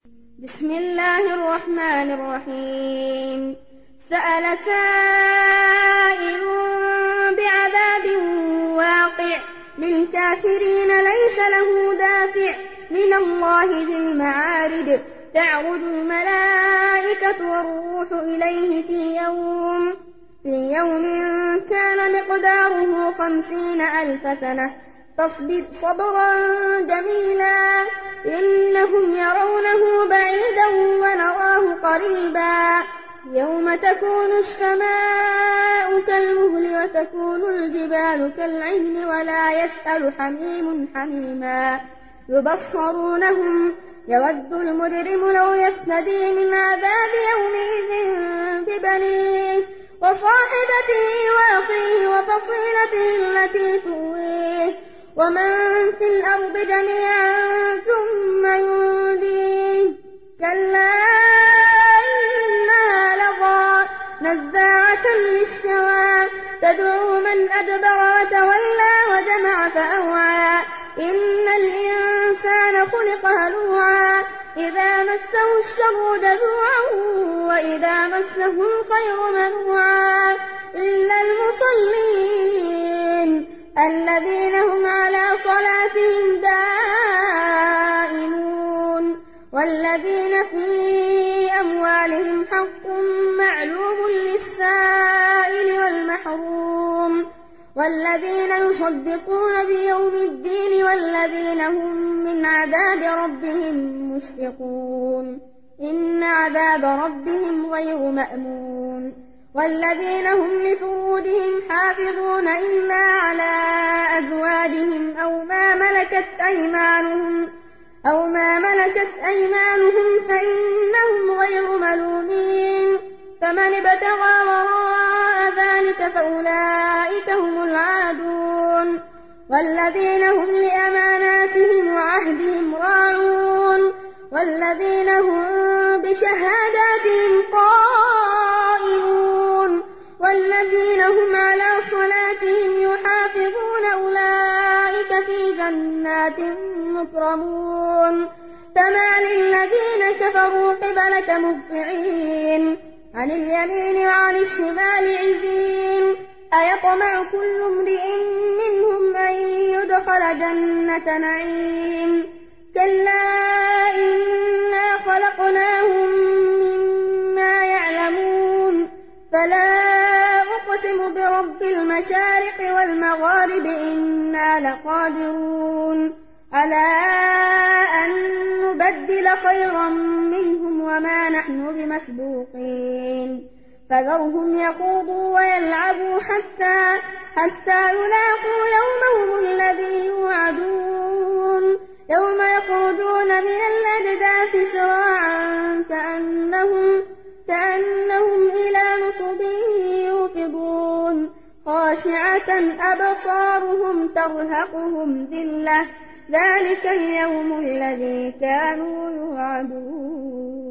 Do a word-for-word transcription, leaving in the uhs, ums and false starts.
بسم الله الرحمن الرحيم. سأل سائل بعذاب واقع للكافرين ليس له دافع من الله ذي المعارج تعرج الملائكة والروح إليه في يوم في يوم كان مقداره خمسين ألف سنة فاصبر صبرا جميلا إنهم يرونه بعيدا ونراه قريبا يوم تكون السماء كالمهل وتكون الجبال كالعهن ولا يسأل حميم حميما يبصرونهم يود المجرم لو يفتدي من عذاب يومئذ ببنيه وصاحبته وأخيه وفصيلته التي تؤويه ومن في الأرض جميعا ثم ينجيه كلا إنها لظى نزاعة للشوى تدعو من أدبر وتولى وجمع فأوعى إن الإنسان خلق هلوعا إذا مسه الشر جزوعا وإذا مسه الخير منوعا إلا المصلين الذين هم على صلاتهم دائمون والذين في أموالهم حق معلوم للسائل والمحروم والذين يصدقون بيوم الدين والذين هم من عذاب ربهم مشفقون إن عذاب ربهم غير مأمون والذين هم لفروجهم حافظون إلا على أزواجهم أو ما ملكت أيمانهم أو ما ملكت أيمانهم فإنهم غير ملومين فمن ابتغى وراء ذلك فأولئك هم العادون والذين هم لأماناتهم وعهدهم راعون والذين هم بشهاداتهم قائمون والذين هم على صلاتهم يحافظون أولئك في جنات مكرمون فما للذين كفروا قبلك مهطعين عن اليمين وعن الشمال عزين أيطمع كل امرئ منهم أن يدخل جنة نعيم كلا إنا خلقناهم مما يعلمون فلا أقسم برب المشارق والمغارب إنا لقادرون على أن نبدل خيرا منهم وما نحن بمسبوقين فذرهم يخوضوا ويلعبوا حتى حتى يلاقوا يومهم الذي يوعدون يوم يخرجون من الأجداث سراعا كأنهم كأنهم إلى نصب يوفضون خاشعة أبصارهم ترهقهم ذلة ذلك اليوم الذي كانوا يوعدون.